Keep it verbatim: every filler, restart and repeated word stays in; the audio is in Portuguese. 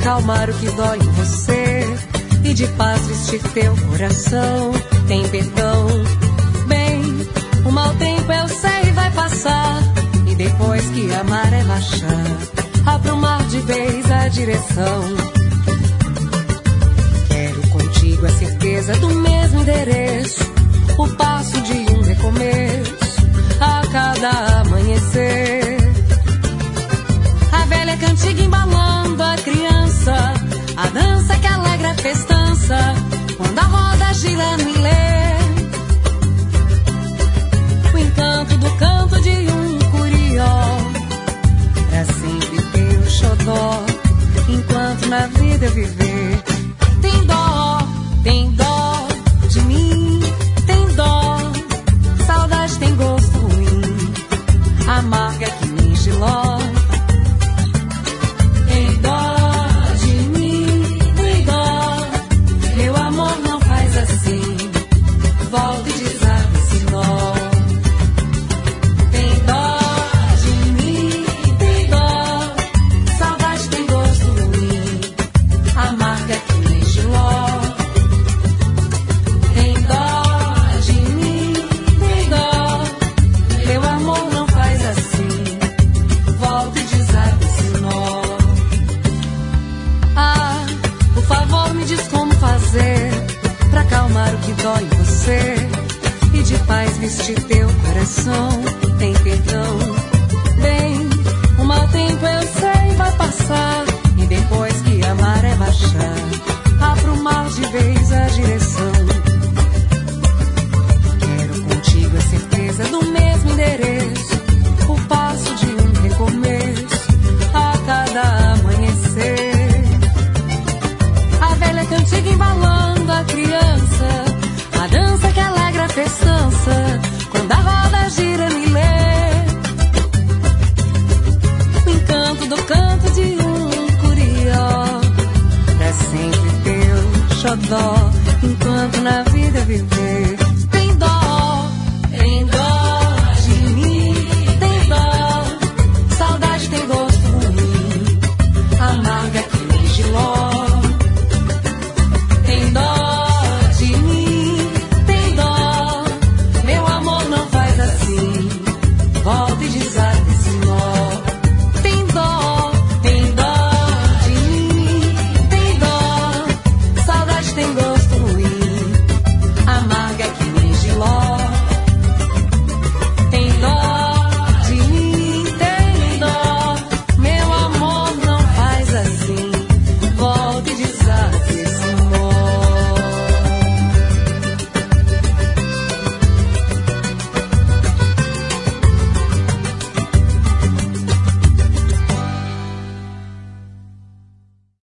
acalmar o que dói em você e de paz vestir teu coração. Tem perdão. Bem, o mau tempo eu sei vai passar, e depois que amar é marchar, aprumar de vez a direção. Quero contigo a certeza do mesmo endereço, o passo de um recomeço a cada amanhecer. A velha cantiga embalando a criança, a dança que alegra a festança, quando a roda gira no ilê. O encanto do canto de um curió, pra sempre ter o xodó, enquanto na vida eu viver. Tem dó, tem dó de mim, tem dó. Saudade tem gosto ruim, amarga que nem giló. Tem dó de mim, tem dó. Meu amor não faz assim, volta e desarma esse nó. Tem dó de mim, tem dó. Saudade tem gosto ruim, amarga que nem giló. Tem dó de mim, tem dó. Meu amor não faz assim, volta e desarma esse nó. Ah, por favor me diz como fazer pra acalmar o que dói em você e de paz vestir teu coração.